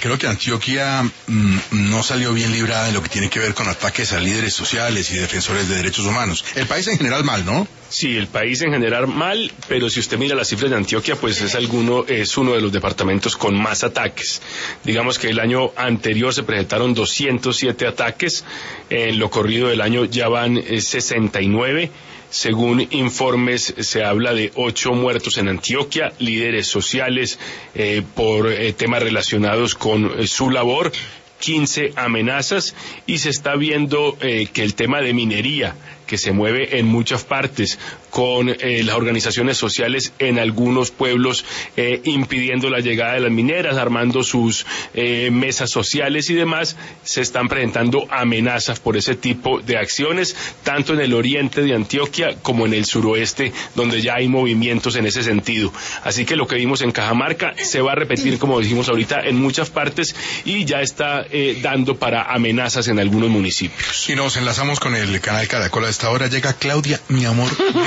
creo que Antioquia no salió bien librada en lo que tiene que ver con ataques a líderes sociales y defensores de derechos humanos. El país en general mal, ¿no? Sí, el país en general mal, pero si usted mira las cifras de Antioquia, pues es uno de los departamentos con más ataques. Digamos que el año anterior se presentaron 207 ataques, en lo corrido del año ya van 69. Según informes, se habla de 8 muertos en Antioquia, líderes sociales por temas relacionados con su labor, 15 amenazas, y se está viendo que el tema de minería, que se mueve en muchas partes, con las organizaciones sociales en algunos pueblos impidiendo la llegada de las mineras, armando sus mesas sociales y demás, se están presentando amenazas por ese tipo de acciones, tanto en el oriente de Antioquia como en el suroeste, donde ya hay movimientos en ese sentido. Así que lo que vimos en Cajamarca se va a repetir, como dijimos ahorita, en muchas partes, y ya está dando para amenazas en algunos municipios. Y nos enlazamos con el canal Caracol. A esta hora llega Claudia, mi amor.